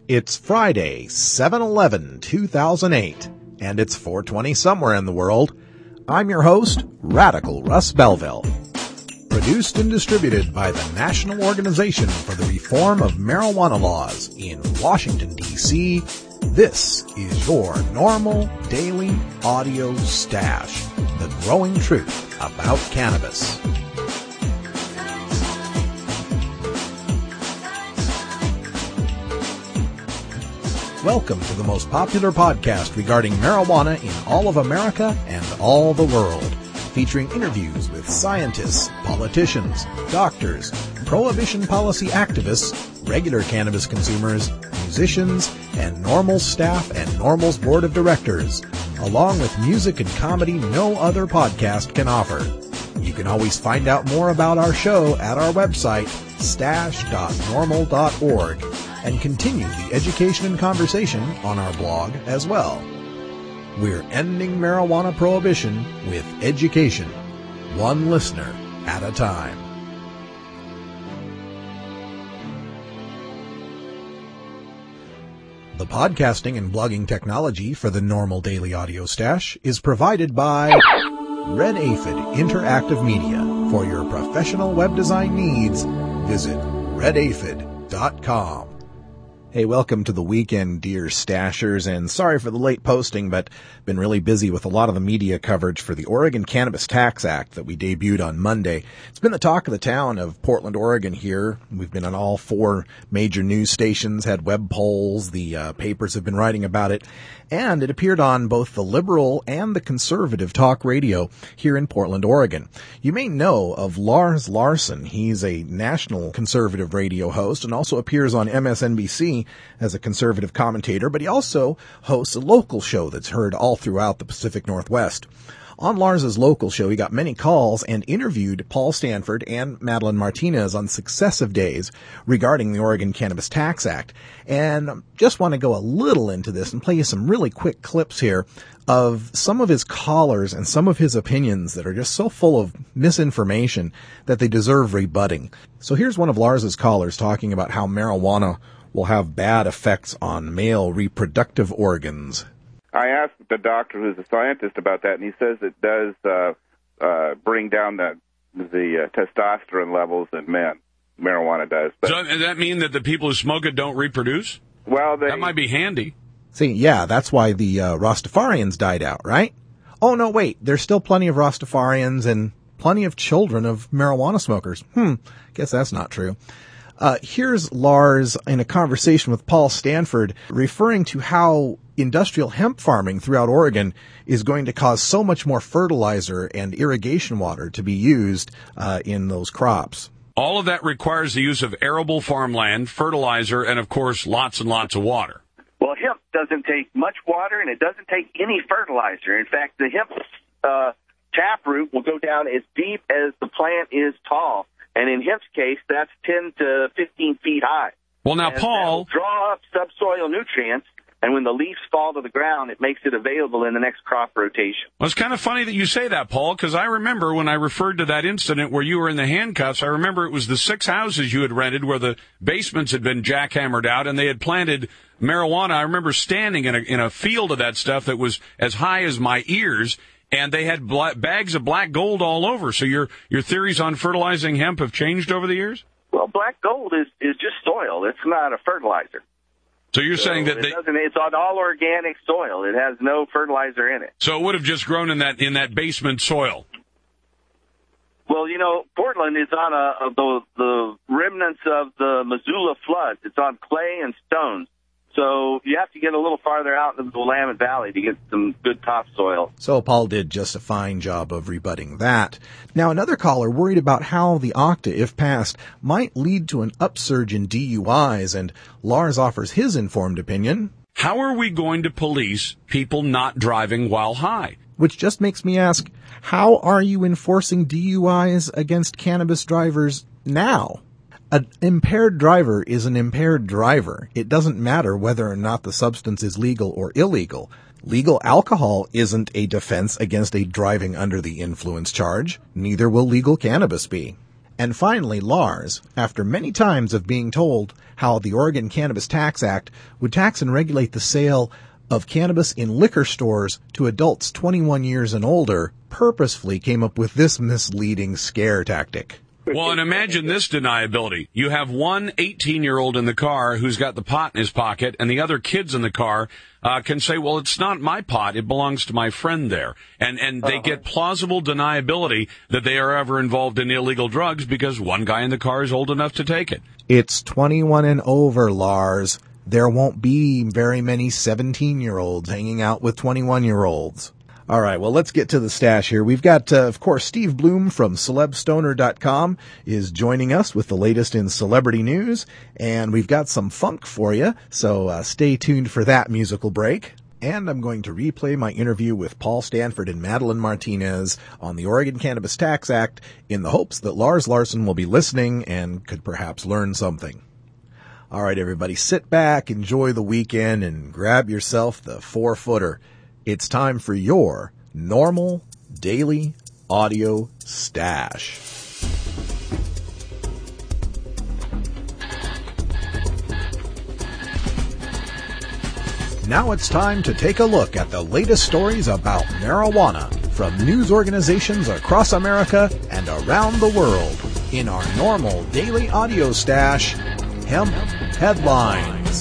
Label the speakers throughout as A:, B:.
A: It's Friday, 7/11/2008, and it's 4:20 somewhere in the world. I'm your host, Radical Russ Belville. Produced and distributed by the National Organization for the Reform of Marijuana Laws in Washington, D.C., this is your normal daily audio stash, the growing truth about cannabis. Welcome to the most popular podcast regarding marijuana in all of America and all the world, featuring interviews with scientists, politicians, doctors, prohibition policy activists, regular cannabis consumers, musicians, and NORML staff and NORML's board of directors, along with music and comedy no other podcast can offer. You can always find out more about our show at our website, stash.norml.org, and continue the education and conversation on our blog as well. We're ending marijuana prohibition with education, one listener at a time. The podcasting and blogging technology for the NORML Daily Audio Stash is provided by Red Aphid Interactive Media. For your professional web design needs, visit redaphid.com. Hey, welcome to the weekend, dear stashers, and sorry for the late posting, but been really busy with a lot of the media coverage for the Oregon Cannabis Tax Act that we debuted on Monday. It's been the talk of the town of Portland, Oregon here. We've been on all four major news stations, had web polls, the papers have been writing about it, and it appeared on both the liberal and the conservative talk radio here in Portland, Oregon. You may know of Lars Larson. He's a national conservative radio host and also appears on MSNBC as a conservative commentator, but he also hosts a local show that's heard all throughout the Pacific Northwest. On Lars's local show, he got many calls and interviewed Paul Stanford and Madeline Martinez on successive days regarding the Oregon Cannabis Tax Act. And just want to go a little into this and play you some really quick clips here of some of his callers and some of his opinions that are just so full of misinformation that they deserve rebutting. So here's one of Lars's callers talking about how marijuana will have bad effects on male reproductive organs.
B: I asked the doctor who's a scientist about that, and he says it does bring down the testosterone levels in men. Marijuana does. But,
C: so does that mean that the people who smoke it don't reproduce?
B: Well,
C: that might be handy.
A: See, yeah, that's why the Rastafarians died out, right? Oh, no, wait, there's still plenty of Rastafarians and plenty of children of marijuana smokers. Guess that's not true. Here's Lars in a conversation with Paul Stanford referring to how industrial hemp farming throughout Oregon is going to cause so much more fertilizer and irrigation water to be used in those crops.
C: All of that requires the use of arable farmland, fertilizer, and, of course, lots and lots of water.
D: Well, hemp doesn't take much water, and it doesn't take any fertilizer. In fact, the hemp taproot will go down as deep as the plant is tall. And in hemp's case, that's 10 to 15 feet high.
C: Well, now,
D: and
C: Paul,
D: draw up subsoil nutrients, and when the leaves fall to the ground, it makes it available in the next crop rotation.
C: Well, it's kind of funny that you say that, Paul, because I remember when I referred to that incident where you were in the handcuffs, I remember it was the 6 houses you had rented where the basements had been jackhammered out and they had planted marijuana. I remember standing in a field of that stuff that was as high as my ears, and they had bags of black gold all over. So your theories on fertilizing hemp have changed over the years?
D: Well, black gold is just soil. It's not a fertilizer.
C: So you're saying that
D: it's on all organic soil. It has no fertilizer in it.
C: So it would have just grown in that basement soil.
D: Well, you know, Portland is on the remnants of the Missoula floods. It's on clay and stones. So you have to get a little farther out into the Willamette Valley to get some good topsoil.
A: So Paul did just a fine job of rebutting that. Now, another caller worried about how the OCTA, if passed, might lead to an upsurge in DUIs, and Lars offers his informed opinion.
C: How are we going to police people not driving while high?
A: Which just makes me ask, how are you enforcing DUIs against cannabis drivers now? An impaired driver is an impaired driver. It doesn't matter whether or not the substance is legal or illegal. Legal alcohol isn't a defense against a driving under the influence charge. Neither will legal cannabis be. And finally, Lars, after many times of being told how the Oregon Cannabis Tax Act would tax and regulate the sale of cannabis in liquor stores to adults 21 years and older, purposefully came up with this misleading scare tactic.
C: Well, and imagine this deniability. You have one 18-year-old in the car who's got the pot in his pocket, and the other kids in the car can say, well, it's not my pot. It belongs to my friend there. And they get plausible deniability that they are ever involved in illegal drugs because one guy in the car is old enough to take it.
A: It's 21 and over, Lars. There won't be very many 17-year-olds hanging out with 21-year-olds. All right, well, let's get to the stash here. We've got, of course, Steve Bloom from CelebStoner.com is joining us with the latest in celebrity news, and we've got some funk for you, so stay tuned for that musical break. And I'm going to replay my interview with Paul Stanford and Madeline Martinez on the Oregon Cannabis Tax Act in the hopes that Lars Larson will be listening and could perhaps learn something. All right, everybody, sit back, enjoy the weekend, and grab yourself the 4-footer. It's time for your normal daily audio stash. Now it's time to take a look at the latest stories about marijuana from news organizations across America and around the world in our normal daily audio stash, Hemp Headlines.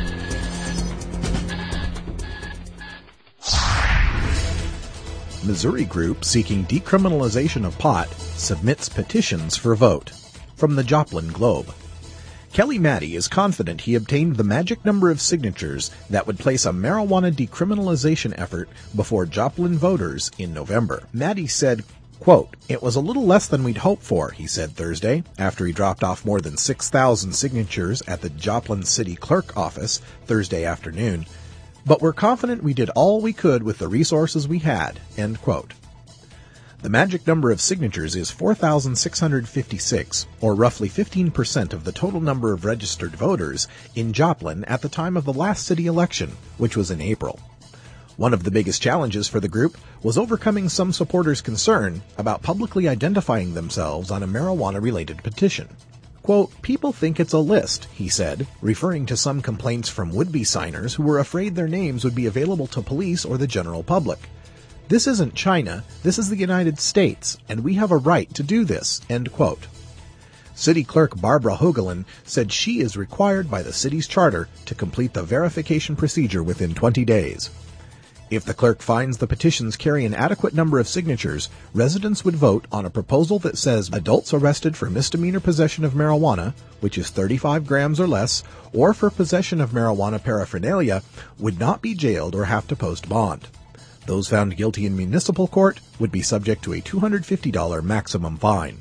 A: Missouri group seeking decriminalization of pot submits petitions for vote. From the Joplin Globe. Kelly Maddie is confident he obtained the magic number of signatures that would place a marijuana decriminalization effort before Joplin voters in November. Maddie said, quote, "It was a little less than we'd hoped for," he said Thursday, after he dropped off more than 6,000 signatures at the Joplin City Clerk office Thursday afternoon. "But we're confident we did all we could with the resources we had," end quote. The magic number of signatures is 4,656, or roughly 15% of the total number of registered voters in Joplin at the time of the last city election, which was in April. One of the biggest challenges for the group was overcoming some supporters' concern about publicly identifying themselves on a marijuana-related petition. Quote, "People think it's a list," he said, referring to some complaints from would-be signers who were afraid their names would be available to police or the general public. "This isn't China, this is the United States, and we have a right to do this," end quote. City Clerk Barbara Hoagland said she is required by the city's charter to complete the verification procedure within 20 days. If the clerk finds the petitions carry an adequate number of signatures, residents would vote on a proposal that says adults arrested for misdemeanor possession of marijuana, which is 35 grams or less, or for possession of marijuana paraphernalia, would not be jailed or have to post bond. Those found guilty in municipal court would be subject to a $250 maximum fine.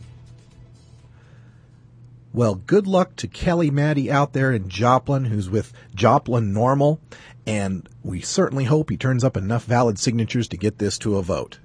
A: Well, good luck to Kelly Maddie out there in Joplin, who's with Joplin NORML, and we certainly hope he turns up enough valid signatures to get this to a vote.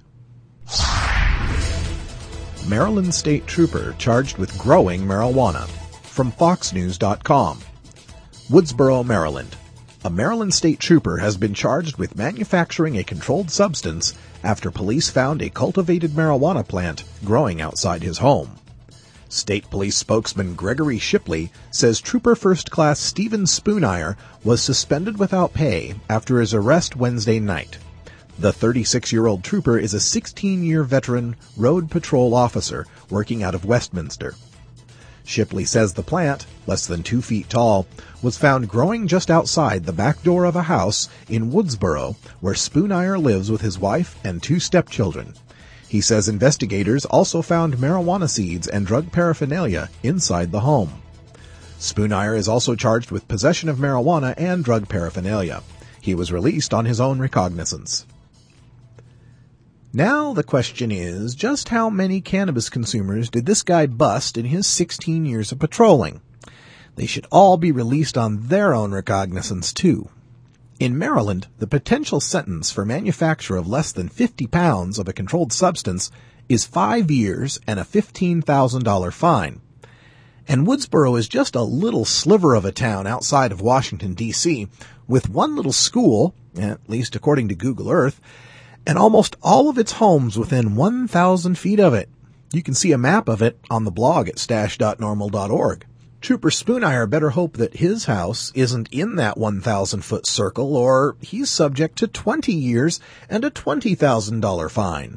A: Maryland State Trooper charged with growing marijuana. From FoxNews.com. Woodsboro, Maryland. A Maryland State Trooper has been charged with manufacturing a controlled substance after police found a cultivated marijuana plant growing outside his home. State Police spokesman Gregory Shipley says Trooper First Class Stephen Spoonire was suspended without pay after his arrest Wednesday night. The 36-year-old trooper is a 16-year veteran road patrol officer working out of Westminster. Shipley says the plant, less than 2 feet tall, was found growing just outside the back door of a house in Woodsboro, where Spoonire lives with his wife and 2 stepchildren. He says investigators also found marijuana seeds and drug paraphernalia inside the home. Spoonire is also charged with possession of marijuana and drug paraphernalia. He was released on his own recognizance. Now the question is, just how many cannabis consumers did this guy bust in his 16 years of patrolling? They should all be released on their own recognizance, too. In Maryland, the potential sentence for manufacture of less than 50 pounds of a controlled substance is 5 years and a $15,000 fine. And Woodsboro is just a little sliver of a town outside of Washington, D.C., with one little school, at least according to Google Earth, and almost all of its homes within 1,000 feet of it. You can see a map of it on the blog at stash.normal.org. Trooper Spoonire better hope that his house isn't in that 1,000-foot circle, or he's subject to 20 years and a $20,000 fine.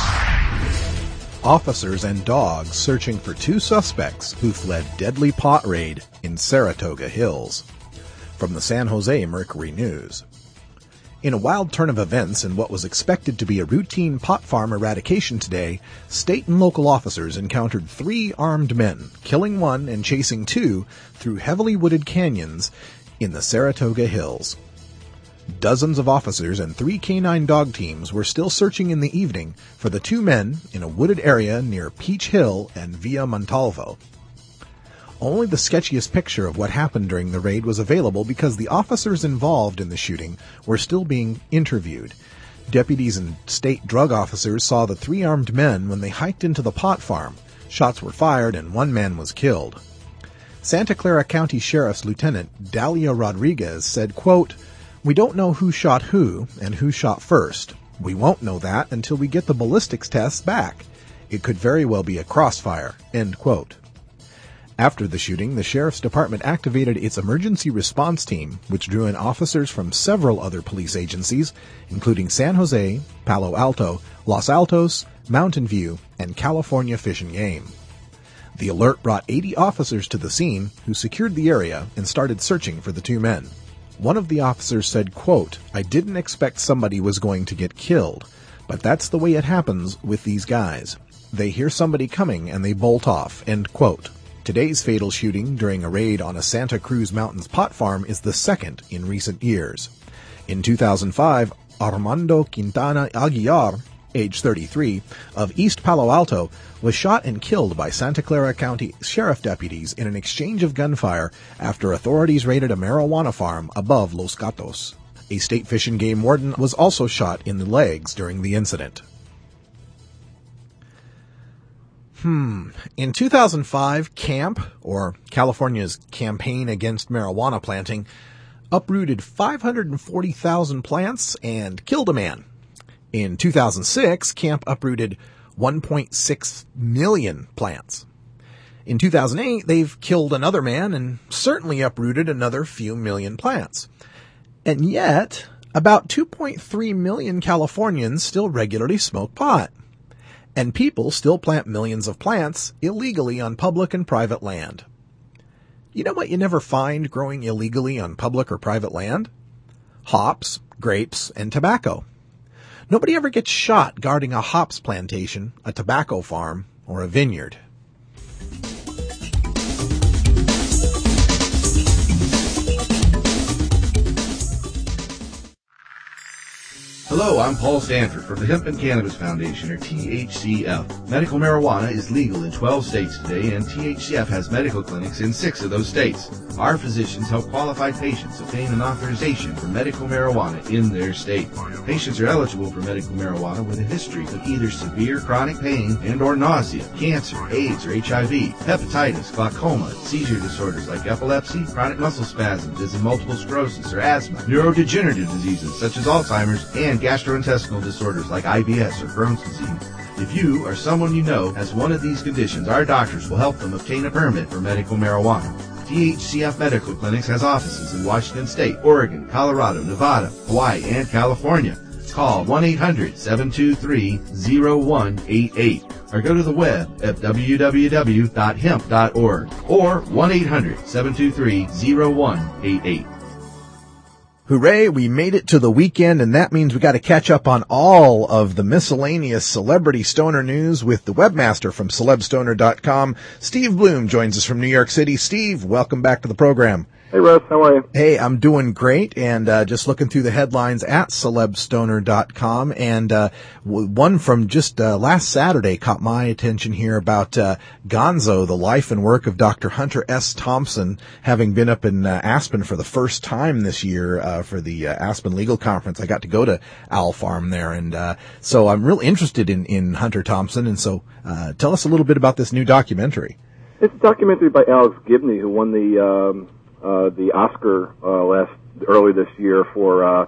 A: Officers and dogs searching for 2 suspects who fled deadly pot raid in Saratoga Hills. From the San Jose Mercury News. In a wild turn of events in what was expected to be a routine pot farm eradication today, state and local officers encountered 3 armed men, killing 1 and chasing 2 through heavily wooded canyons in the Saratoga Hills. Dozens of officers and 3 canine dog teams were still searching in the evening for the 2 men in a wooded area near Peach Hill and Via Montalvo. Only the sketchiest picture of what happened during the raid was available because the officers involved in the shooting were still being interviewed. Deputies and state drug officers saw the 3 armed men when they hiked into the pot farm. Shots were fired and 1 man was killed. Santa Clara County Sheriff's Lieutenant Dalia Rodriguez said, quote, "We don't know who shot who and who shot first. We won't know that until we get the ballistics tests back. It could very well be a crossfire." End quote. After the shooting, the Sheriff's Department activated its emergency response team, which drew in officers from several other police agencies, including San Jose, Palo Alto, Los Altos, Mountain View, and California Fish and Game. The alert brought 80 officers to the scene, who secured the area and started searching for the 2 men. One of the officers said, quote, "I didn't expect somebody was going to get killed, but that's the way it happens with these guys. They hear somebody coming and they bolt off." End quote. Today's fatal shooting during a raid on a Santa Cruz Mountains pot farm is the 2nd in recent years. In 2005, Armando Quintana Aguilar, age 33, of East Palo Alto, was shot and killed by Santa Clara County Sheriff deputies in an exchange of gunfire after authorities raided a marijuana farm above Los Gatos. A state fish and game warden was also shot in the legs during the incident. In 2005, CAMP, or California's Campaign Against Marijuana Planting, uprooted 540,000 plants and killed a man. In 2006, CAMP uprooted 1.6 million plants. In 2008, they've killed another man and certainly uprooted another few million plants. And yet, about 2.3 million Californians still regularly smoke pot. And people still plant millions of plants illegally on public and private land. You know what you never find growing illegally on public or private land? Hops, grapes, and tobacco. Nobody ever gets shot guarding a hops plantation, a tobacco farm, or a vineyard.
E: Hello, I'm Paul Stanford from the Hemp and Cannabis Foundation, or THCF. Medical marijuana is legal in 12 states today, and THCF has medical clinics in 6 of those states. Our physicians help qualified patients obtain an authorization for medical marijuana in their state. Patients are eligible for medical marijuana with a history of either severe chronic pain and or nausea, cancer, AIDS or HIV, hepatitis, glaucoma, seizure disorders like epilepsy, chronic muscle spasms as in multiple sclerosis or asthma, neurodegenerative diseases such as Alzheimer's, and gastrointestinal disorders like IBS or Crohn's disease. If you or someone you know has one of these conditions, our doctors will help them obtain a permit for medical marijuana. THCF Medical Clinics has offices in Washington State, Oregon, Colorado, Nevada, Hawaii, and California. Call 1-800-723-0188 or go to the web at www.hemp.org or 1-800-723-0188.
A: Hooray, we made it to the weekend, and that means we got to catch up on all of the miscellaneous celebrity stoner news with the webmaster from celebstoner.com. Steve Bloom joins us from New York City. Steve, welcome back to the program.
F: Hey, Russ, how are you?
A: Hey, I'm doing great, and just looking through the headlines at celebstoner.com, and one from just last Saturday caught my attention here about Gonzo, the life and work of Dr. Hunter S. Thompson, having been up in Aspen for the first time this year for the Aspen Legal Conference. I got to go to Owl Farm there, and so I'm really interested in Hunter Thompson, and so tell us a little bit about this new documentary.
F: It's a documentary by Alex Gibney, who won the Oscar early this year for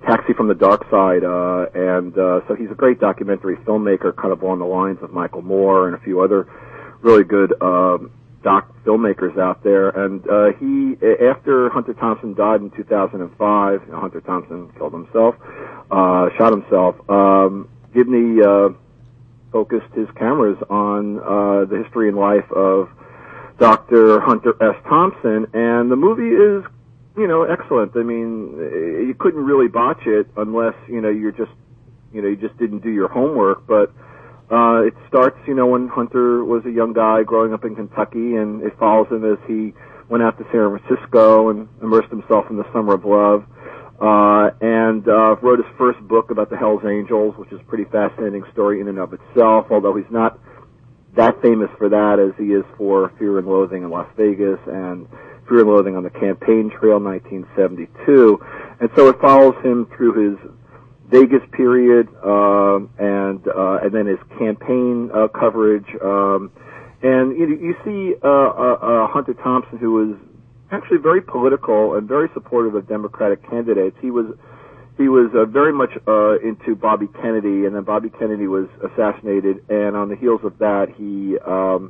F: Taxi from the Dark Side, and so he's a great documentary filmmaker, kind of on the lines of Michael Moore and a few other really good doc filmmakers out there. And he, after Hunter Thompson died in 2005, Hunter Thompson killed himself, shot himself. Gibney focused his cameras on the history and life of Dr. Hunter S. Thompson, and the movie is, excellent. I mean, you couldn't really botch it unless, you just didn't do your homework, but it starts, when Hunter was a young guy growing up in Kentucky, and it follows him as he went out to San Francisco and immersed himself in the Summer of Love, and wrote his first book about the Hells Angels, which is a pretty fascinating story in and of itself, although he's not that famous for that as he is for Fear and Loathing in Las Vegas and Fear and Loathing on the Campaign Trail, 1972. And so it follows him through his Vegas period, and then his campaign coverage. And you see Hunter Thompson, who was actually very political and very supportive of Democratic candidates. He was very much into Bobby Kennedy, and then Bobby Kennedy was assassinated, and on the heels of that, he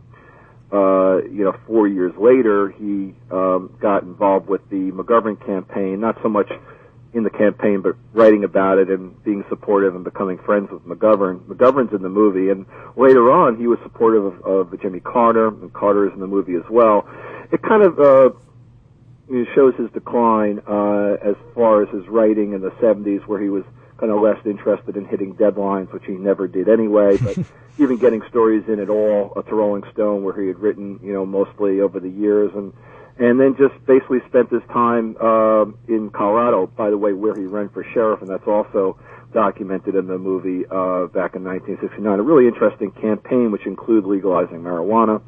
F: 4 years later, he got involved with the McGovern campaign, not so much in the campaign, but writing about it and being supportive and becoming friends with McGovern. McGovern's in the movie, and later on, he was supportive of Jimmy Carter, and Carter is in the movie as well. It kind of shows his decline as far as his writing in the 70s, where he was kind of less interested in hitting deadlines, which he never did anyway, but even getting stories in at all to Rolling Stone, where he had written, mostly over the years, and then just basically spent his time in Colorado, by the way, where he ran for sheriff, and that's also documented in the movie back in 1969. A really interesting campaign, which included legalizing marijuana.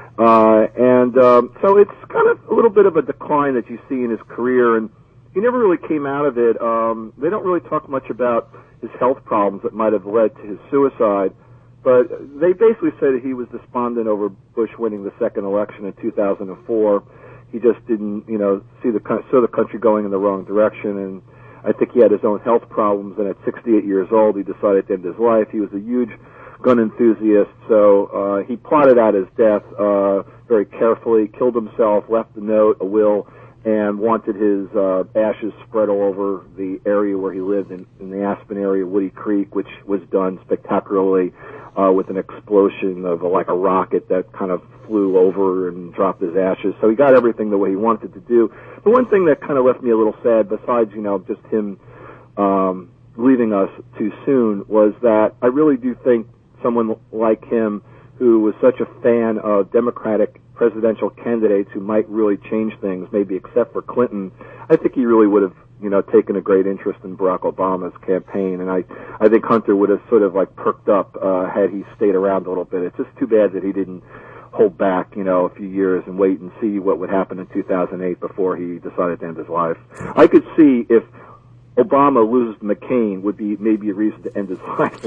F: So it's kind of a little bit of a decline that you see in his career, and he never really came out of it. They don't really talk much about his health problems that might have led to his suicide, but they basically say that he was despondent over Bush winning the second election in 2004. He just didn't, saw the country going in the wrong direction, and I think he had his own health problems, and at 68 years old, he decided to end his life. He was a huge gun enthusiast, so he plotted out his death very carefully, killed himself, left a note, a will, and wanted his ashes spread all over the area where he lived in the Aspen area, Woody Creek, which was done spectacularly with an explosion of like a rocket that kind of flew over and dropped his ashes. So he got everything the way he wanted to do. The one thing that kind of left me a little sad, besides, just him leaving us too soon, was that I really do think someone like him, who was such a fan of Democratic presidential candidates who might really change things, maybe except for Clinton, I think he really would have, taken a great interest in Barack Obama's campaign, and I think Hunter would have sort of like perked up had he stayed around a little bit. It's just too bad that he didn't hold back, a few years and wait and see what would happen in 2008 before he decided to end his life. I could see if Obama loses McCain would be maybe a reason to end his life,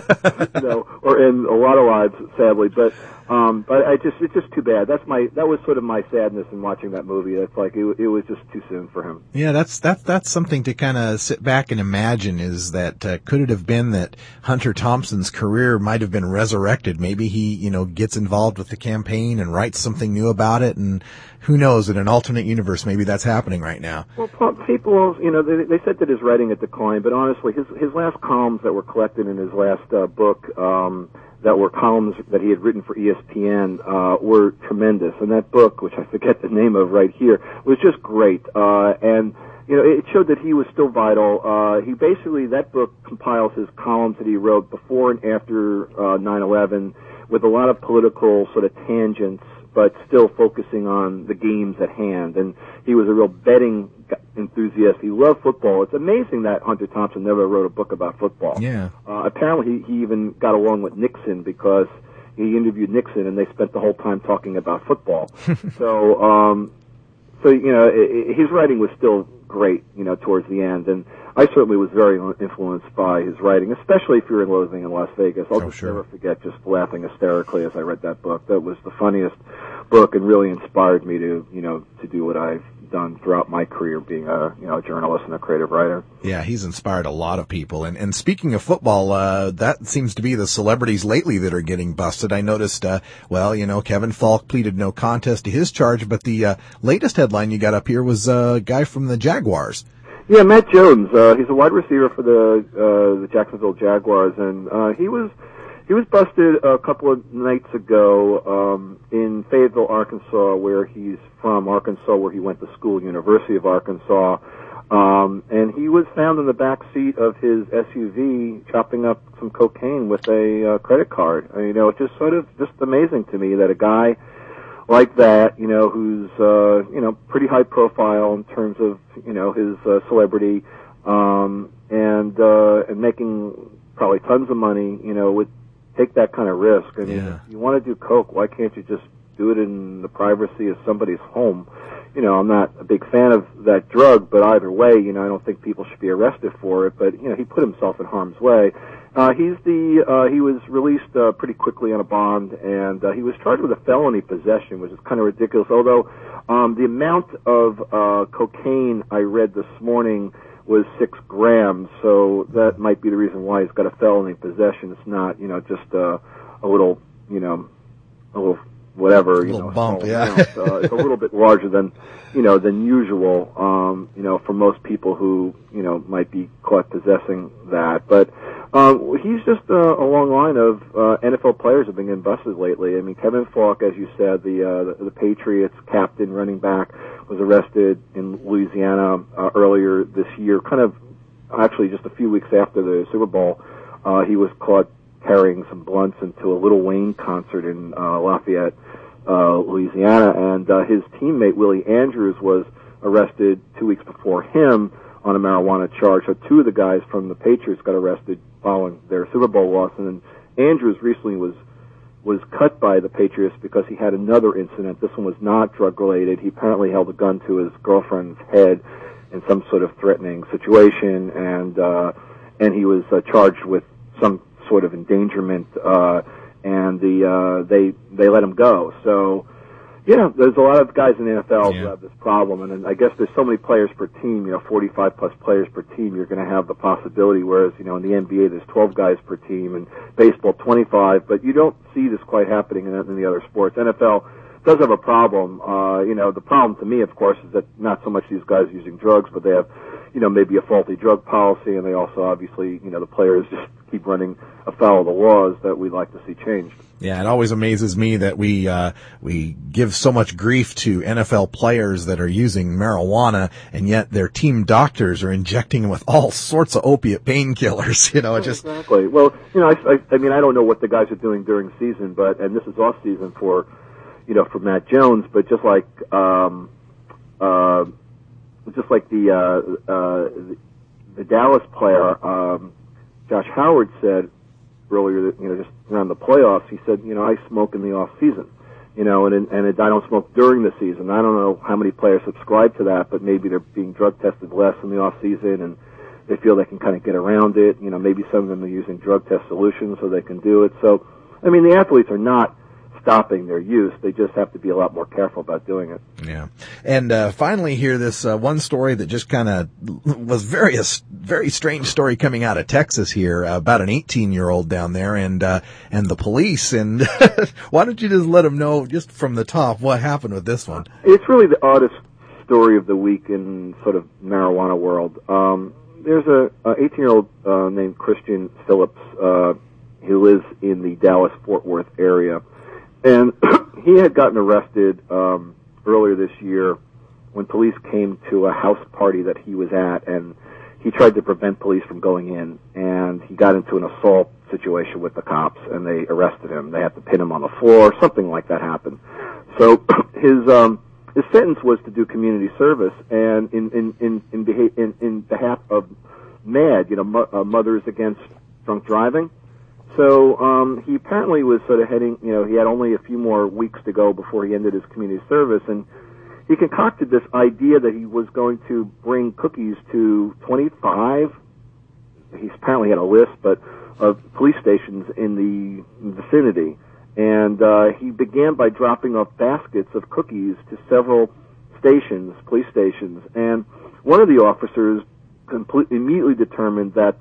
F: or end a lot of lives, sadly. But it's just too bad. That was sort of my sadness in watching that movie. It's like it was just too soon for him.
A: Yeah, that's something to kind of sit back and imagine. Is that could it have been that Hunter Thompson's career might have been resurrected? Maybe he gets involved with the campaign and writes something new about it, and who knows? In an alternate universe, maybe that's happening right now.
F: Well, people, they said that his writing had declined, but honestly, his last columns that were collected in his last book, that were columns that he had written for ESPN, were tremendous. And that book, which I forget the name of right here, was just great. And it showed that he was still vital. That book compiles his columns that he wrote before and after 9/11, with a lot of political sort of tangents, but still focusing on the games at hand. And he was a real betting enthusiast. He loved football. It's amazing that Hunter Thompson never wrote a book about football.
A: Yeah.
F: Apparently he even got along with Nixon because he interviewed Nixon and they spent the whole time talking about football. So his writing was still great, towards the end. And I certainly was very influenced by his writing, especially Fear and Loathing in Las Vegas. I'll never forget just laughing hysterically as I read that book. That was the funniest book and really inspired me to, to do what I've done throughout my career, being a journalist and a creative writer.
A: Yeah, he's inspired a lot of people. And speaking of football, that seems to be the celebrities lately that are getting busted. I noticed, Kevin Falk pleaded no contest to his charge, but the latest headline you got up here was a guy from the Jaguars.
F: Yeah, Matt Jones. He's a wide receiver for the Jacksonville Jaguars, and he was busted a couple of nights ago in Fayetteville, Arkansas, where he's from. Arkansas, where he went to school, University of Arkansas. And he was found in the back seat of his SUV chopping up some cocaine with a credit card. It's just sort of just amazing to me that a guy like that, who's pretty high profile in terms of his celebrity, and making probably tons of money, would take that kind of risk. I mean, if you want to do coke, why can't you just do it in the privacy of somebody's home? I'm not a big fan of that drug, but either way, I don't think people should be arrested for it. But he put himself in harm's way. He was released pretty quickly on a bond, and he was charged with a felony possession, which is kind of ridiculous. Although the amount of cocaine I read this morning was 6 grams, so that might be the reason why he's got a felony possession. It's not, just a little, whatever,
A: a little bump, yeah.
F: It's a little bit larger than usual, for most people who, might be caught possessing that. But he's just a long line of NFL players have been getting busted lately. I mean, Kevin Falk, as you said, the Patriots captain, running back, was arrested in Louisiana earlier this year, kind of actually just a few weeks after the Super Bowl. He was caught carrying some blunts into a Lil Wayne concert in Lafayette, Louisiana, and his teammate Willie Andrews was arrested 2 weeks before him on a marijuana charge. So 2 of the guys from the Patriots got arrested following their Super Bowl loss, and then Andrews recently was cut by the Patriots because he had another incident. This one was not drug related. He apparently held a gun to his girlfriend's head in some sort of threatening situation, and he was charged with some sort of endangerment, and they let him go. So, there's a lot of guys in the NFL who have this problem, and I guess there's so many players per team, 45 plus players per team, you're going to have the possibility, whereas, in the NBA there's 12 guys per team, and baseball 25, but you don't see this quite happening in the other sports. NFL does have a problem. The problem to me, of course, is that not so much these guys using drugs, but they have, maybe a faulty drug policy, and they also obviously, the players just keep running afoul of the laws that we'd like to see changed.
A: Yeah, it always amazes me that we give so much grief to NFL players that are using marijuana, and yet their team doctors are injecting them with all sorts of opiate painkillers.
F: Exactly. Well, I mean, I don't know what the guys are doing during season, and this is off season for Matt Jones, but just like the Dallas player, Josh Howard said earlier, just around the playoffs, he said, I smoke in the off season, and I don't smoke during the season. I don't know how many players subscribe to that, but maybe they're being drug tested less in the off season, and they feel they can kind of get around it. Maybe some of them are using drug test solutions so they can do it. So, I mean, the athletes are not stopping their use. They just have to be a lot more careful about doing it.
A: Yeah. And finally here, this one story that just kind of was very strange story coming out of Texas here about an 18-year-old down there and the police. And why don't you just let them know just from the top what happened with this one?
F: It's really the oddest story of the week in sort of marijuana world. There's a 18-year-old named Christian Phillips who lives in the Dallas-Fort Worth area. And he had gotten arrested earlier this year when police came to a house party that he was at, and he tried to prevent police from going in, and he got into an assault situation with the cops, and they arrested him. They had to pin him on the floor. Something like that happened. So his sentence was to do community service, and in behalf of MAD, Mothers Against Drunk Driving. So he apparently was sort of heading, he had only a few more weeks to go before he ended his community service, and he concocted this idea that he was going to bring cookies to 25, he apparently had a list, but of police stations in the vicinity, And he began by dropping off baskets of cookies to several stations, police stations. And one of the officers immediately determined that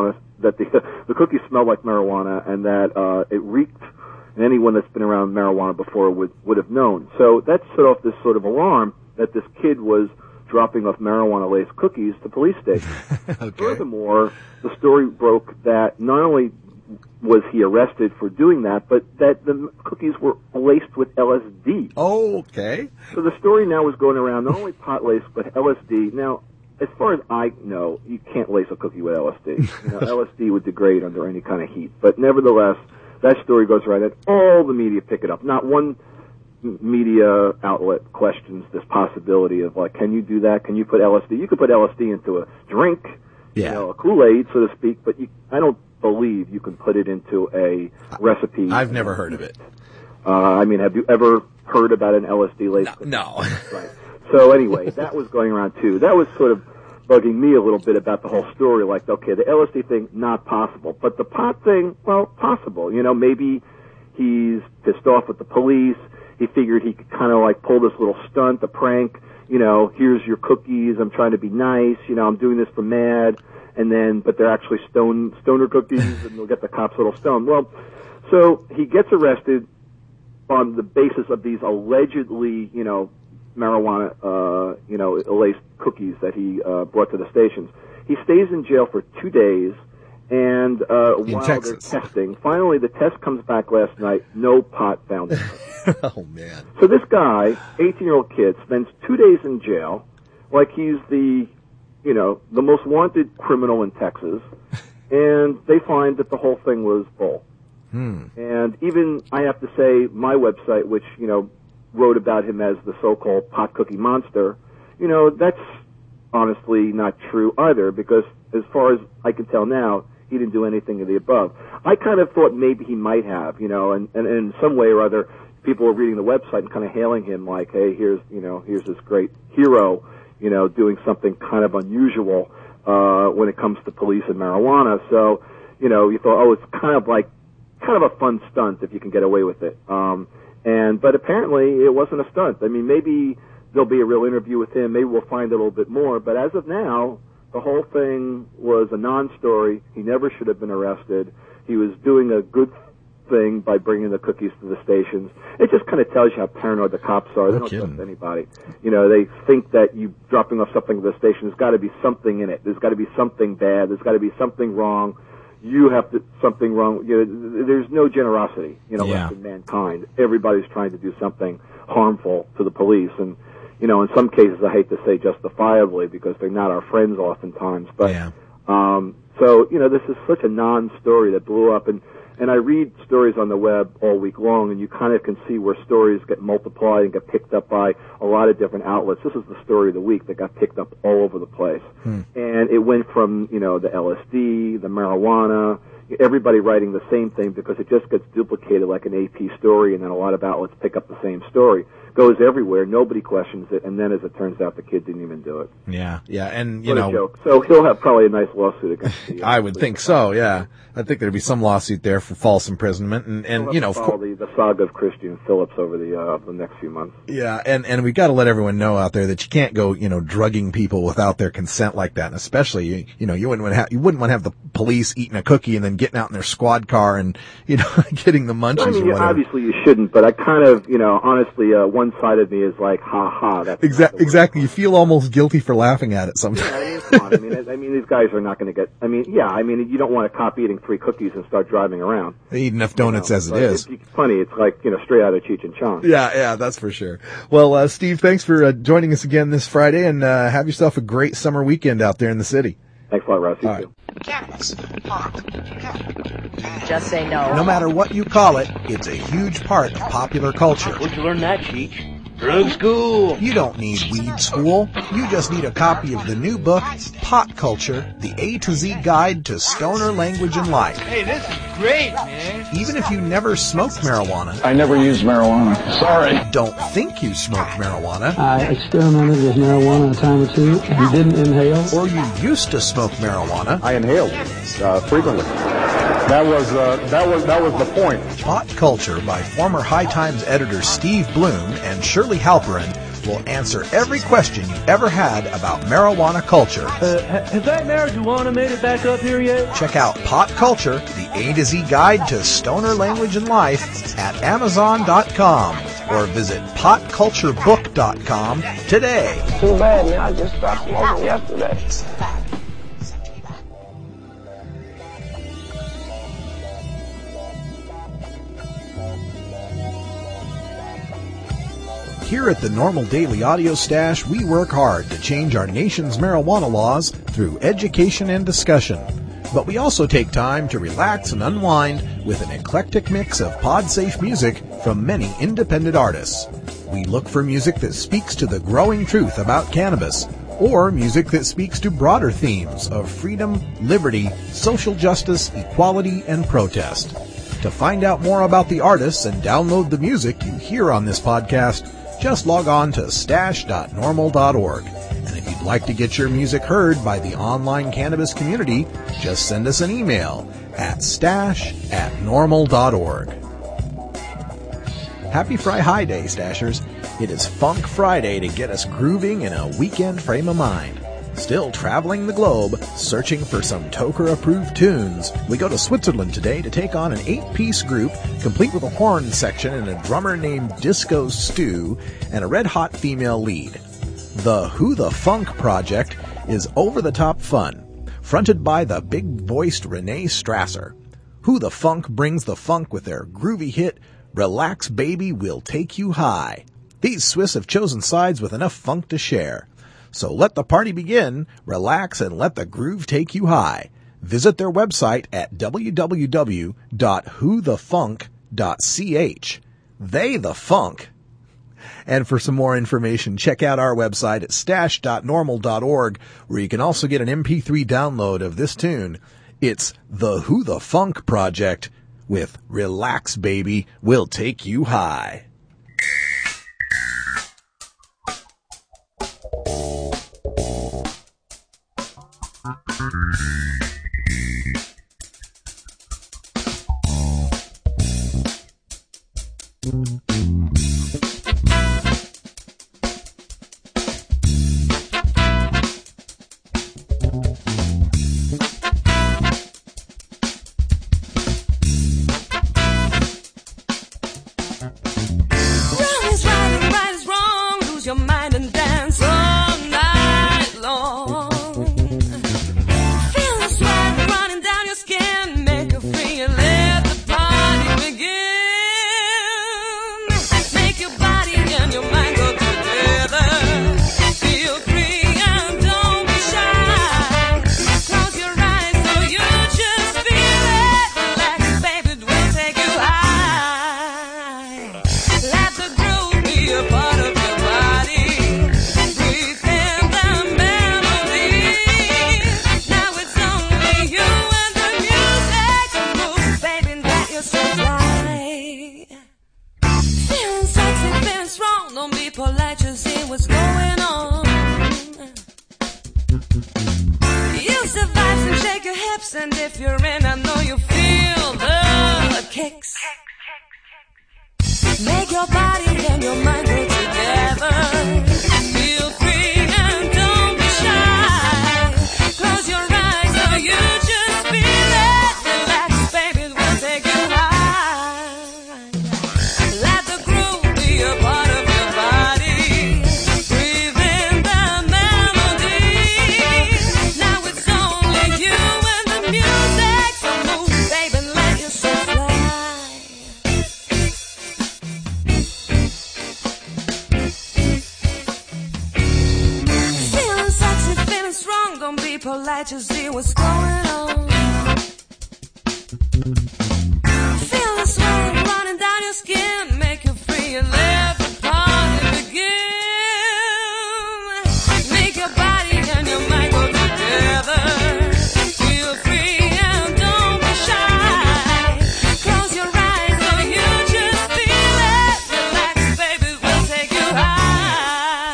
F: the cookies smelled like marijuana, and that it reeked. And anyone that's been around marijuana before would have known. So that set off this sort of alarm that this kid was dropping off marijuana-laced cookies to police stations. Okay. Furthermore, the story broke that not only was he arrested for doing that, but that the cookies were laced with LSD.
A: Oh, okay.
F: So the story now was going around, not only pot laced, but LSD. Now, as far as I know, you can't lace a cookie with LSD. LSD would degrade under any kind of heat. But nevertheless, that story goes around, and all the media pick it up. Not one media outlet questions this possibility of, like, can you do that? Can you put LSD? You could put LSD into a drink, a Kool-Aid, so to speak, but I don't believe you can put it into a recipe.
A: I've never heard of it.
F: Have you ever heard about an LSD-laced?
A: No.
F: Right. So anyway, that was going around too. That was sort of bugging me a little bit about the whole story. Like, okay, the LSD thing, not possible. But the pot thing, well, possible. Maybe he's pissed off with the police. He figured he could kind of like pull this little stunt, a prank. Here's your cookies. I'm trying to be nice. I'm doing this for mad. But they're actually stoner cookies, and they'll get the cops a little stoned. Well, so he gets arrested on the basis of these allegedly, marijuana, laced cookies that he brought to the stations. He stays in jail for 2 days, and while
A: Texas.
F: they're testing, finally the test comes back last night, no pot found in it.
A: Oh, man.
F: So this guy, 18-year-old kid, spends 2 days in jail like he's the most wanted criminal in Texas, and they find that the whole thing was bull. And even, I have to say, my website, which, wrote about him as the so-called pot cookie monster, that's honestly not true either, because as far as I can tell now, he didn't do anything of the above. I kind of thought maybe he might have, and in some way or other, people were reading the website and kind of hailing him like, hey, here's this great hero, doing something kind of unusual when it comes to police and marijuana. So, you thought, oh, it's kind of a fun stunt if you can get away with it. But apparently it wasn't a stunt. Maybe there'll be a real interview with him. Maybe we'll find a little bit more. But as of now, the whole thing was a non-story. He never should have been arrested. He was doing a good thing by bringing the cookies to the stations. It just kind of tells you how paranoid the cops are. They don't trust anybody. They think that you dropping off something to the station, there's got to be something in it. There's got to be something bad. There's got to be something wrong. You have something wrong. There's no generosity, left in mankind. Everybody's trying to do something harmful to the police, and in some cases, I hate to say justifiably, because they're not our friends oftentimes. But so this is such a non-story that blew up, and I read stories on the web all week long, and you kind of can see where stories get multiplied and get picked up by a lot of different outlets. This is the story of the week that got picked up all over the place. And it went from, the LSD, the marijuana, everybody writing the same thing, because it just gets duplicated like an AP story, and then a lot of outlets pick up the same story. Goes everywhere, nobody questions it, and then as it turns out, the kid didn't even do it.
A: Yeah, and
F: what a joke. So he'll have probably a nice lawsuit against the
A: I would think so, yeah. I think there'd be some lawsuit there for false imprisonment, and of course,
F: the saga of Christian Phillips over the next few months.
A: Yeah, and we got to let everyone know out there that you can't go, drugging people without their consent like that, and especially, you wouldn't want to have the police eating a cookie and then getting out in their squad car and getting the munchies or whatever.
F: Obviously you shouldn't, but I kind of, honestly, one side of me is like, ha. That's
A: exactly. You feel almost guilty for laughing at it sometimes.
F: Yeah, come on. These guys are not going to get. You don't want a cop eating 3 cookies and start driving around.
A: They eat enough donuts as it is.
F: It's funny. It's like straight out of Cheech and Chong.
A: Yeah, that's for sure. Well, Steve, thanks for joining us again this Friday, and have yourself a great summer weekend out there in the city.
F: Thanks a lot, Russ. You too.
G: Cannabis. Pot. Just say no.
A: No matter what you call it, it's a huge part of popular culture.
H: Where'd you learn that, Cheech? Drug school.
A: You don't need weed school. You just need a copy of the new book, Pot Culture, the A to Z Guide to Stoner Language and Life.
H: Hey, this is great, man.
A: Even if you never smoked marijuana.
I: I never used marijuana. Sorry.
A: Don't think you smoked marijuana.
J: I experimented with marijuana a time or two and didn't inhale.
A: Or you used to smoke marijuana.
K: I inhaled frequently.
I: That was the point.
A: Pot Culture by former High Times editor Steve Bloom and Shirley Halperin will answer every question you ever had about marijuana culture.
K: Has that marijuana made it back up here yet?
A: Check out Pot Culture, the A to Z guide to stoner language and life at Amazon.com or visit potculturebook.com today.
L: Too bad, man. I just stopped smoking yesterday.
A: Here at the Normal Daily Audio Stash, we work hard to change our nation's marijuana laws through education and discussion. But we also take time to relax and unwind with an eclectic mix of pod-safe music from many independent artists. We look for music that speaks to the growing truth about cannabis, or music that speaks to broader themes of freedom, liberty, social justice, equality, and protest. To find out more about the artists and download the music you hear on this podcast, just log on to stash.normal.org. And if you'd like to get your music heard by the online cannabis community, just send us an email at stash@normal.org. Happy Fry-High Day, Stashers. It is Funk Friday to get us grooving in a weekend frame of mind. Still traveling the globe, searching for some Toker-approved tunes, we go to Switzerland today to take on an 8-piece group, complete with a horn section and a drummer named Disco Stew, and a red-hot female lead. The Who the Funk project is over-the-top fun, fronted by the big-voiced Renee Strasser. Who the Funk brings the funk with their groovy hit, Relax Baby, We'll Take You High. These Swiss have chosen sides with enough funk to share. So let the party begin, relax, and let the groove take you high. Visit their website at www.whothefunk.ch. They the funk. And for some more information, check out our website at stash.normal.org, where you can also get an MP3 download of this tune. It's the Who the Funk Project with Relax Baby, We'll Take You High.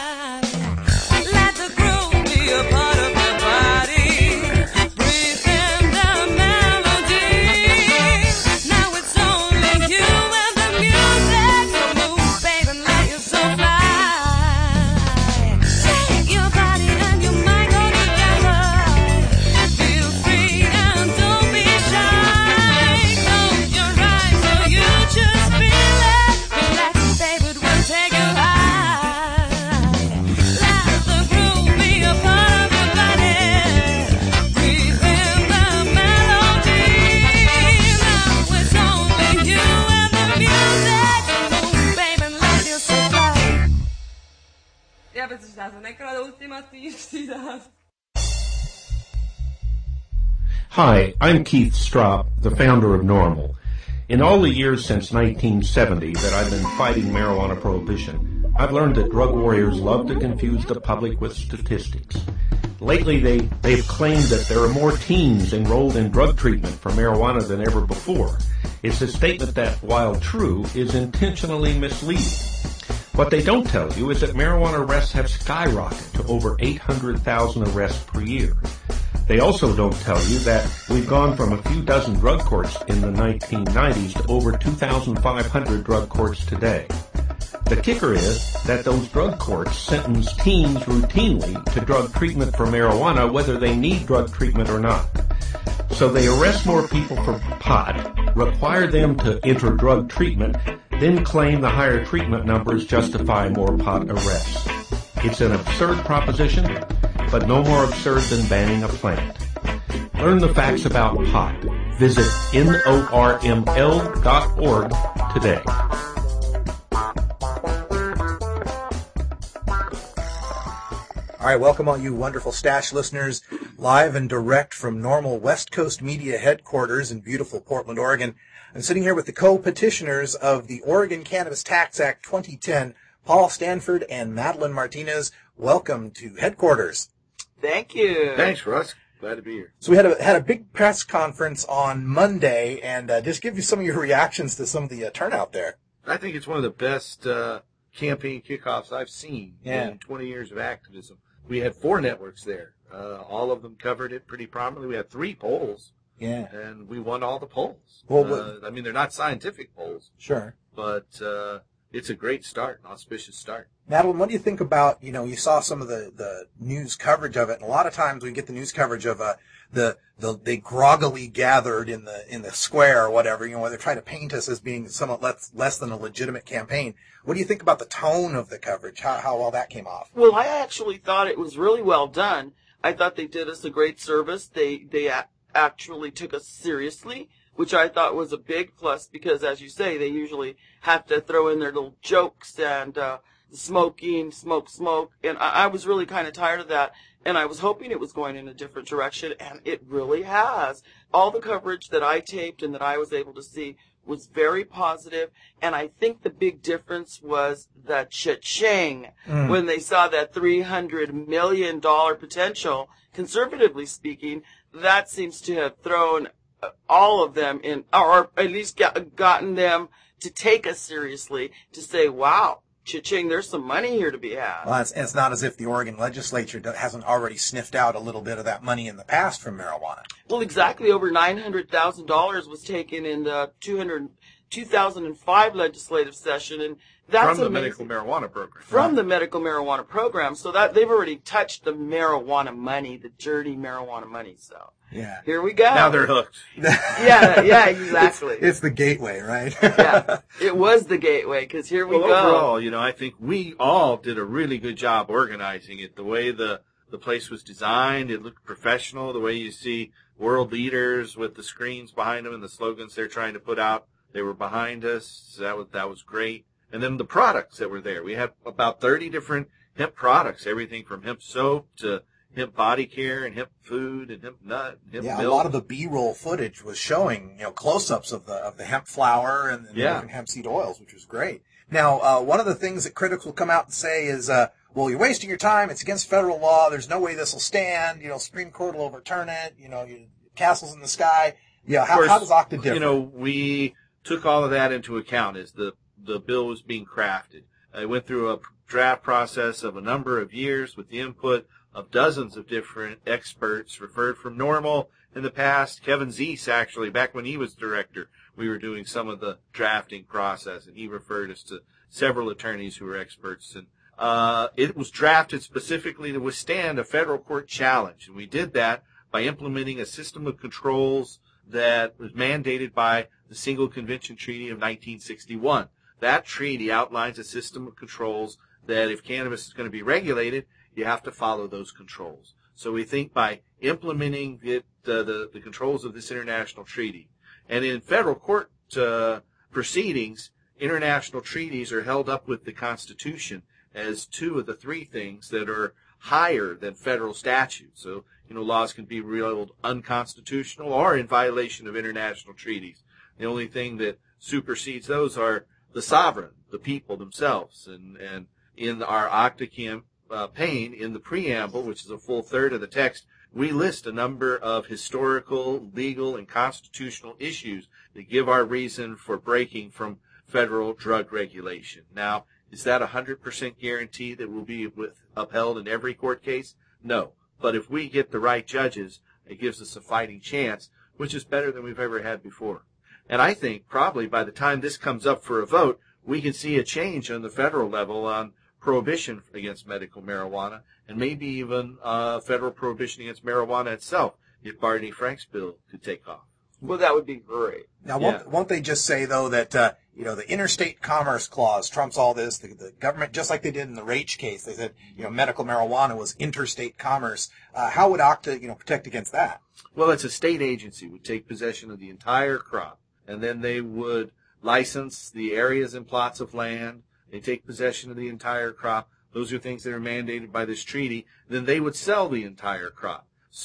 M: Let the groove be a part of your body. Breathe in Hi, I'm Keith Straub, the founder of NORML. In all the years since 1970 that I've been fighting marijuana prohibition, I've learned that drug warriors love to confuse the public with statistics. Lately, they've claimed that there are more teens enrolled in drug treatment for marijuana than ever before. It's a statement that, while true, is intentionally misleading. What they don't tell you is that marijuana arrests have skyrocketed to over 800,000 arrests per year. They also don't tell you that we've gone from a few dozen drug courts in the 1990s to over 2,500 drug courts today. The kicker is that those drug courts sentence teens routinely to drug treatment for marijuana whether they need drug treatment or not. So they arrest more people for pot, require them to enter drug treatment, then claim the higher treatment numbers justify more pot arrests. It's an absurd proposition, but no more absurd than banning a plant. Learn the facts about pot. Visit norml.org today.
A: All right, welcome all you wonderful Stash listeners, live and direct from NORML West Coast Media headquarters in beautiful Portland, Oregon. I'm sitting here with the co-petitioners of the Oregon Cannabis Tax Act 2010, Paul Stanford and Madeline Martinez. Welcome to headquarters.
N: Thank you.
O: Thanks, Russ. Glad to be here.
A: So we had a big press conference on Monday, and just give you some of your reactions to some of the turnout there.
O: I think it's one of the best campaign kickoffs I've seen in 20 years of activism. We had 4 networks there. All of them covered it pretty prominently. We had 3 polls.
A: Yeah.
O: And we won all the polls.
A: Well,
O: I mean, they're not scientific polls.
A: Sure.
O: But it's a great start, an auspicious start.
A: Madeline, what do you think about, you saw some of the news coverage of it, and a lot of times we get the news coverage of they groggily gathered in the square or whatever, where they're trying to paint us as being somewhat less than a legitimate campaign. What do you think about the tone of the coverage, how well that came off?
N: Well, I actually thought it was really well done. I thought they did us a great service. They actually took us seriously, which I thought was a big plus because, as you say, they usually have to throw in their little jokes and smoking, smoke, and I was really kind of tired of that, and I was hoping it was going in a different direction, and it really has. All the coverage that I taped and that I was able to see was very positive, and I think the big difference was the cha-ching when they saw that $300 million potential. Conservatively speaking, that seems to have thrown all of them in, or at least gotten them to take us seriously, to say, wow, cha-ching, there's some money here to be had.
A: Well, it's not as if the Oregon legislature hasn't already sniffed out a little bit of that money in the past from marijuana.
N: Well, exactly. Over $900,000 was taken in the 2005 legislative session, and that's
O: from the medical marijuana program.
N: From the medical marijuana program, so that they've already touched the marijuana money, the dirty marijuana money. So
A: yeah,
N: here we go.
O: Now they're hooked.
N: yeah, exactly.
A: It's the gateway, right?
N: Yeah, it was the gateway because here we go.
O: Overall, I think we all did a really good job organizing it. The way the place was designed, it looked professional. The way you see world leaders with the screens behind them and the slogans they're trying to put out, they were behind us. So that was great. And then the products that were there. We had about 30 different hemp products, everything from hemp soap to hemp body care and hemp food and hemp nut and hemp milk.
A: A lot of the B-roll footage was showing, close-ups of the hemp flower and the different hemp seed oils, which was great. Now, one of the things that critics will come out and say is, well, you're wasting your time. It's against federal law. There's no way this will stand. Supreme Court will overturn it. Castles in the sky. Yeah, how does OCTA differ?
O: We took all of that into account as the bill was being crafted. I went through a draft process of a number of years with the input of dozens of different experts referred from NORML in the past. Kevin Zeese, actually, back when he was director, we were doing some of the drafting process, and he referred us to several attorneys who were experts. And it was drafted specifically to withstand a federal court challenge, and we did that by implementing a system of controls that was mandated by the Single Convention Treaty of 1961. That treaty outlines a system of controls that if cannabis is going to be regulated, you have to follow those controls. So we think by implementing the controls of this international treaty, and in federal court proceedings, international treaties are held up with the Constitution as 2 of the 3 things that are higher than federal statute. So, laws can be ruled unconstitutional or in violation of international treaties. The only thing that supersedes those are the sovereign, the people themselves. And in our OCTA campaign, in the preamble, which is a full third of the text, we list a number of historical, legal, and constitutional issues that give our reason for breaking from federal drug regulation. Now, is that 100% guarantee that will be upheld in every court case? No. But if we get the right judges, it gives us a fighting chance, which is better than we've ever had before. And I think probably by the time this comes up for a vote, we can see a change on the federal level on prohibition against medical marijuana, and maybe even federal prohibition against marijuana itself if Barney Frank's bill could take off.
N: Well, that would be great.
P: Now, won't they just say, though, that, the interstate commerce clause trumps all this? The government, just like they did in the Raich case, they said, medical marijuana was interstate commerce. How would OCTA, protect against that?
O: Well, it's a state agency would take possession of the entire crop, and then they would license the areas and plots of land. They take possession of the entire crop. Those are things that are mandated by this treaty. Then they would sell the entire crop.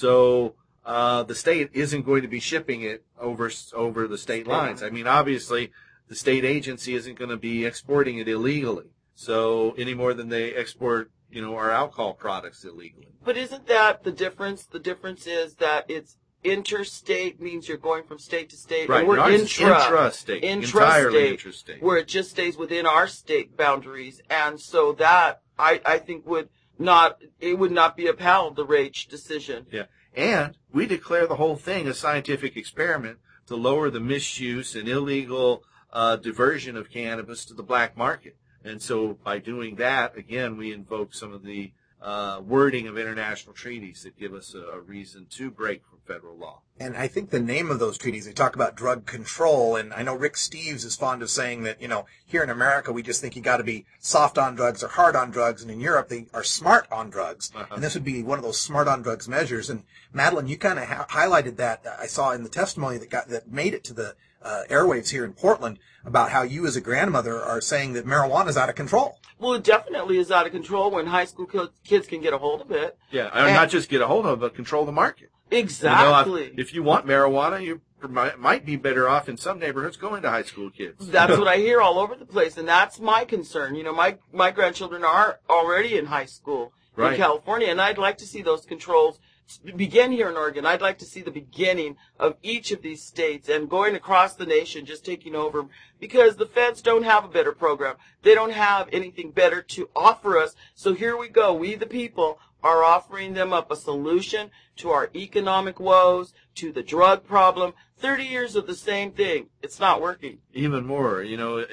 O: So the state isn't going to be shipping it over the state lines. I mean, obviously, the state agency isn't going to be exporting it illegally. So any more than they export, our alcohol products illegally.
N: But isn't that the difference? The difference is that it's interstate means you're going from state to state.
O: Right.
N: And we're
O: intrastate. Entirely intrastate.
N: Where it just stays within our state boundaries. And so that, I think, would not be upheld, the Raich decision.
O: Yeah. And we declare the whole thing a scientific experiment to lower the misuse and illegal diversion of cannabis to the black market. And so by doing that, again, we invoke some of the wording of international treaties that give us a reason to break from federal law.
P: And I think the name of those treaties, they talk about drug control, and I know Rick Steves is fond of saying that, here in America we just think you got to be soft on drugs or hard on drugs, and in Europe they are smart on drugs. Uh-huh. And this would be one of those smart on drugs measures. And Madeline, you kind of highlighted that, I saw in the testimony that made it to the airwaves here in Portland, about how you as a grandmother are saying that marijuana is out of control.
N: Well, it definitely is out of control when high school kids can get a hold of it.
O: Yeah, and not just get a hold of it, but control the market.
N: Exactly.
O: If you want marijuana, you might be better off in some neighborhoods going to high school kids.
N: That's what I hear all over the place, and that's my concern. My grandchildren are already in high school in California, and I'd like to see those controls begin here in Oregon. I'd like to see the beginning of each of these states and going across the nation, just taking over, because the feds don't have a better program. They don't have anything better to offer us. So here we go. We, the people, are offering them up a solution to our economic woes, to the drug problem. 30 years of the same thing. It's not working.
O: Even more,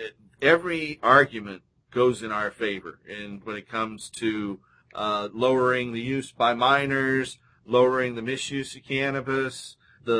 O: every argument goes in our favor. And when it comes to lowering the use by minors, lowering the misuse of cannabis,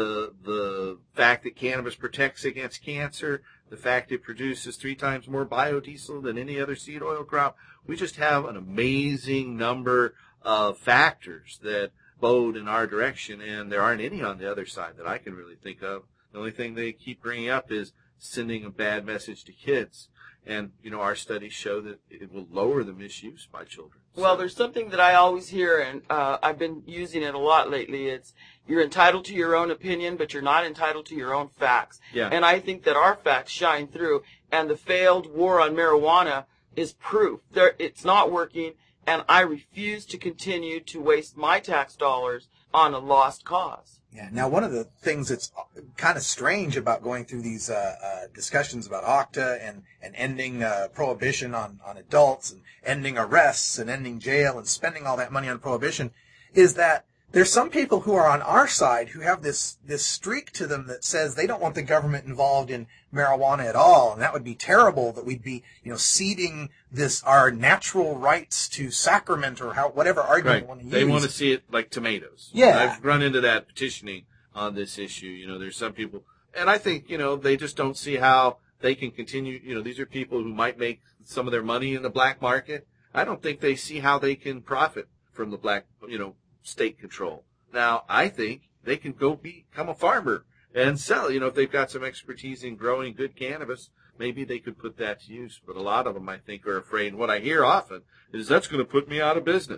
O: the fact that cannabis protects against cancer, the fact it produces 3 times more biodiesel than any other seed oil crop. We just have an amazing number of factors that bode in our direction, and there aren't any on the other side that I can really think of. The only thing they keep bringing up is sending a bad message to kids. And, our studies show that it will lower the misuse by children.
N: Well, there's something that I always hear, and I've been using it a lot lately. It's, you're entitled to your own opinion, but you're not entitled to your own facts.
O: Yeah.
N: And I think that our facts shine through, and the failed war on marijuana is proof. It's not working, and I refuse to continue to waste my tax dollars on a lost cause.
P: Yeah. Now, one of the things that's kind of strange about going through these discussions about OCTA and ending prohibition on adults and ending arrests and ending jail and spending all that money on prohibition is that there's some people who are on our side who have this streak to them that says they don't want the government involved in marijuana at all, and that would be terrible, that we'd be, ceding our natural rights to sacrament or whatever argument you want to use.
O: They want to see it like tomatoes.
P: Yeah.
O: I've run into that petitioning on this issue. There's some people, and I think, they just don't see how they can continue. These are people who might make some of their money in the black market. I don't think they see how they can profit from the black, state control. Now, I think they can go become a farmer and sell. If they've got some expertise in growing good cannabis, maybe they could put that to use. But a lot of them, I think, are afraid. And what I hear often is that's going to put me out of business.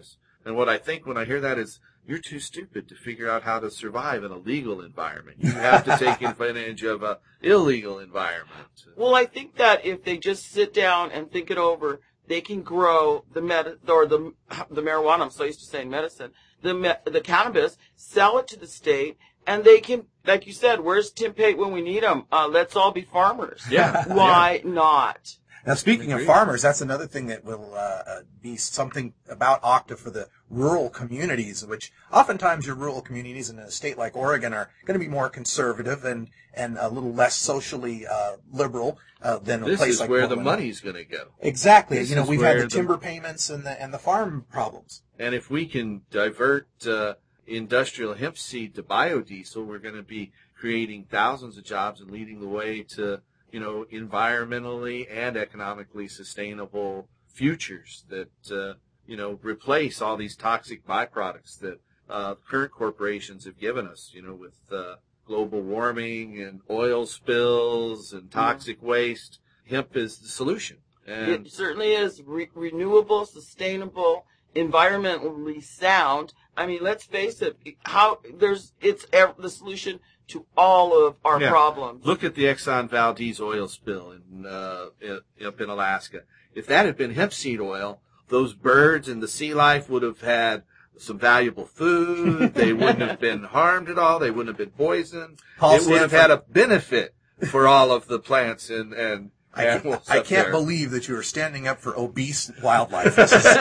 O: And what I think when I hear that is, you're too stupid to figure out how to survive in a legal environment. You have to take advantage of a illegal environment.
N: Well, I think that if they just sit down and think it over, they can grow the marijuana. I'm so used to saying medicine. The cannabis, sell it to the state, and they can, like you said, where's Tim Pate when we need him? Let's all be farmers.
P: Yeah.
N: Why not?
P: Now, speaking of farmers, that's another thing that will be something about Octa for the rural communities, which oftentimes your rural communities in a state like Oregon are going to be more conservative and a little less socially liberal than a place like Portland.
O: This is where the money's going to go.
P: Exactly. We've had the timber payments and the farm problems.
O: And if we can divert industrial hemp seed to biodiesel, we're going to be creating thousands of jobs and leading the way to environmentally and economically sustainable futures that, replace all these toxic byproducts that current corporations have given us, with global warming and oil spills and toxic waste. Hemp is the solution. And
N: it certainly is renewable, sustainable, environmentally sound. I mean, let's face it, it's the solution to all of our problems.
O: Look at the Exxon Valdez oil spill up in Alaska. If that had been hemp seed oil, those birds and the sea life would have had some valuable food. They wouldn't have been harmed at all. They wouldn't have been poisoned. It would have had a benefit for all of the plants and animals.
P: I can't believe that you are standing up for obese wildlife.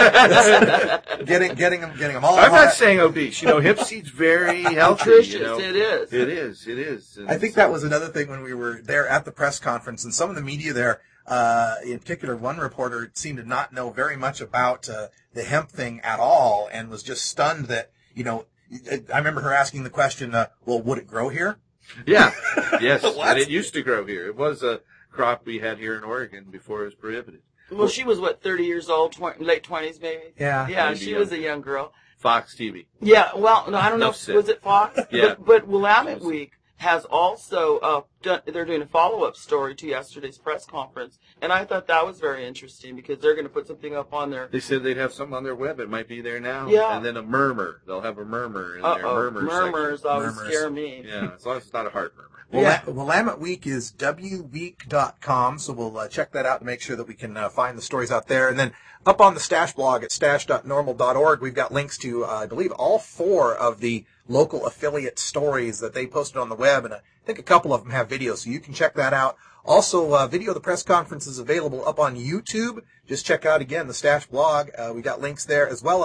P: Getting them all.
O: I'm not saying obese. Hemp seed's very healthy.
N: Nutritious, it is.
O: It is.
P: I think that was another thing when we were there at the press conference, and some of the media there, in particular, one reporter seemed to not know very much about the hemp thing at all, and was just stunned that I remember her asking the question, "Well, would it grow here?"
O: Yeah, yes, and it used to grow here. It was a crop we had here in Oregon before it was prohibited.
N: Well, she was, 30 years old, late 20s maybe?
P: Yeah.
N: Yeah, she was a young girl.
O: Fox TV.
N: Yeah, well, no, I don't know, was it Fox?
O: Yeah.
N: But Willamette Week has also they're doing a follow-up story to yesterday's press conference, and I thought that was very interesting because they're going to put something up on their...
O: They said they'd have something on their web. It might be there now.
N: Yeah.
O: And then a murmur. They'll have a murmur in their murmur
N: Murmurs
O: section.
N: always scare me.
O: Yeah, as long as it's not a heart murmur.
P: Willamette Week is wweek.com, so we'll check that out to make sure that we can find the stories out there. And then up on the Stash blog at stash.normal.org, we've got links to, I believe, all 4 of the local affiliate stories that they posted on the web, and I think a couple of them have videos, so you can check that out. Also, video of the press conference is available up on YouTube. Just check out, again, the Stash blog. We got links there, as well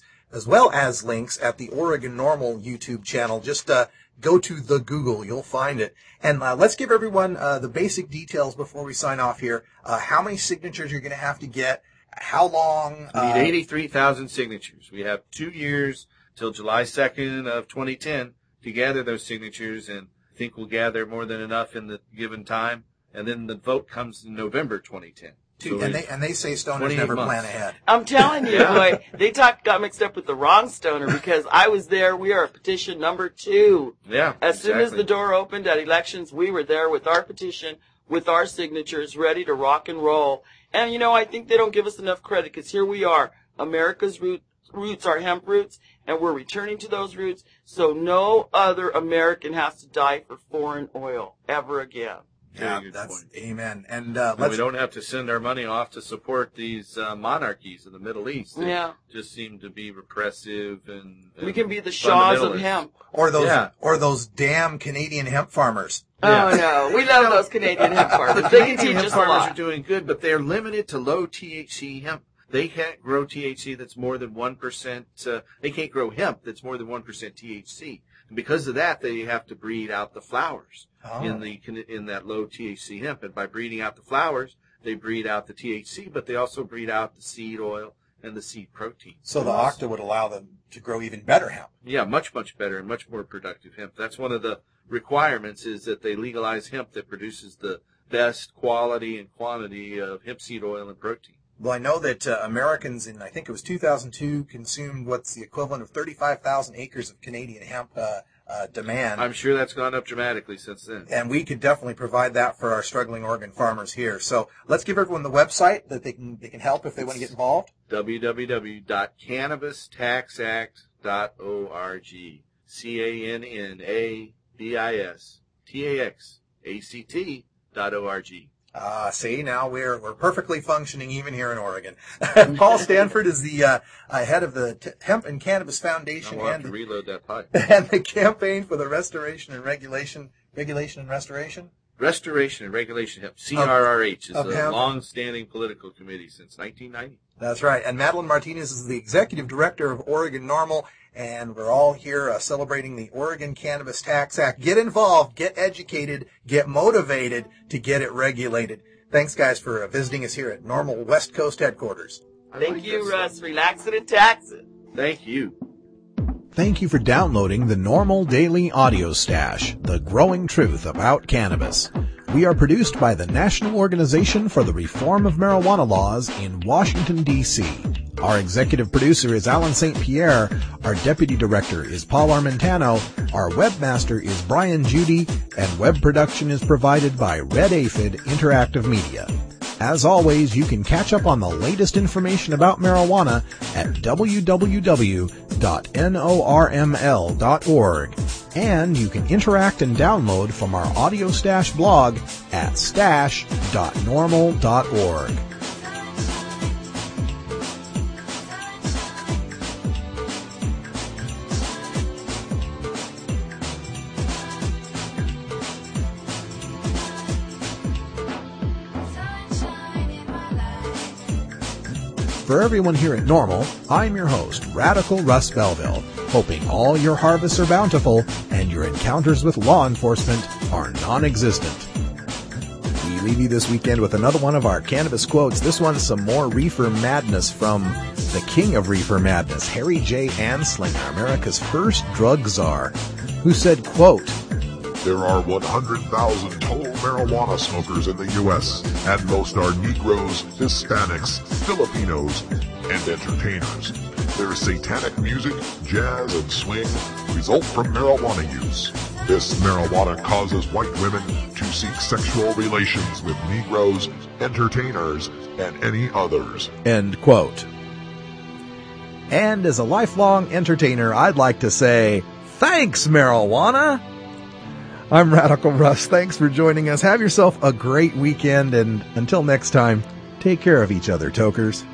P: as links at the Oregon Normal YouTube channel. Just go to the Google. You'll find it. And let's give everyone the basic details before we sign off here. How many signatures you're going to have to get, how long...
O: We need 83,000 signatures. We have 2 years till July 2nd of 2010 to gather those signatures, and I think we'll gather more than enough in the given time. And then the vote comes in November 2010. So
P: and they say stoners never plan ahead.
N: I'm telling you, boy, they got mixed up with the wrong stoner because I was there. We are at petition number 2.
O: Yeah,
N: As soon as the door opened at elections, we were there with our petition, with our signatures, ready to rock and roll. And, I think they don't give us enough credit because here we are. America's roots are hemp roots, and we're returning to those roots so no other American has to die for foreign oil ever again.
P: Yeah, that's amen. And
O: we don't have to send our money off to support these monarchies in the Middle East. They just seem to be repressive and
N: we can be the Shaws of hemp,
P: or those damn Canadian hemp farmers.
N: Oh no, we love those Canadian hemp farmers. They can teach us a lot.
O: Farmers are doing good, but they're limited to low THC hemp. They can't grow THC that's more than 1%. They can't grow hemp that's more than 1% THC. And because of that, they have to breed out the flowers in that low THC hemp. And by breeding out the flowers, they breed out the THC, but they also breed out the seed oil and the seed protein.
P: So the Octa would allow them to grow even better hemp.
O: Yeah, much, much better and much more productive hemp. That's one of the requirements, is that they legalize hemp that produces the best quality and quantity of hemp seed oil and protein.
P: Well, I know that Americans in, I think it was 2002, consumed what's the equivalent of 35,000 acres of Canadian hemp demand.
O: I'm sure that's gone up dramatically since then.
P: And we could definitely provide that for our struggling Oregon farmers here. So let's give everyone the website that they can help if they want to get involved.
O: www.cannabistaxact.org. CANNABISTAXACT.org.
P: See, now we're perfectly functioning even here in Oregon. Paul Stanford is the head of the Hemp and Cannabis Foundation
O: and reload that pipe.
P: And the Campaign for the Restoration and Regulation and Restoration?
O: Restoration and Regulation Hemp, CRRH, is a long-standing political committee since 1990.
P: That's right. And Madeline Martinez is the executive director of Oregon NORML, and we're all here celebrating the Oregon Cannabis Tax Act. Get involved, get educated, get motivated to get it regulated. Thanks, guys, for visiting us here at NORML West Coast headquarters.
N: Thank you, Russ. Relax it and tax it.
O: Thank you.
A: Thank you for downloading the NORML Daily Audio Stash, the growing truth about cannabis. We are produced by the National Organization for the Reform of Marijuana Laws in Washington, D.C. Our executive producer is Alan St. Pierre. Our deputy director is Paul Armentano. Our webmaster is Brian Judy. And web production is provided by Red Aphid Interactive Media. As always, you can catch up on the latest information about marijuana at www.norml.org. And you can interact and download from our Audio Stash blog at stash.norml.org. For everyone here at NORML, I'm your host, Radical Russ Belville, hoping all your harvests are bountiful and your encounters with law enforcement are non-existent. We leave you this weekend with another one of our cannabis quotes. This one's some more reefer madness from the king of reefer madness, Harry J. Anslinger, America's first drug czar, who said, quote,
Q: "There are 100,000 total marijuana smokers in the U.S., and most are Negroes, Hispanics, Filipinos, and entertainers. Their satanic music, jazz, and swing result from marijuana use. This marijuana causes white women to seek sexual relations with Negroes, entertainers, and any others."
A: End quote. And as a lifelong entertainer, I'd like to say, thanks, marijuana! I'm Radical Russ. Thanks for joining us. Have yourself a great weekend, and until next time, take care of each other, tokers.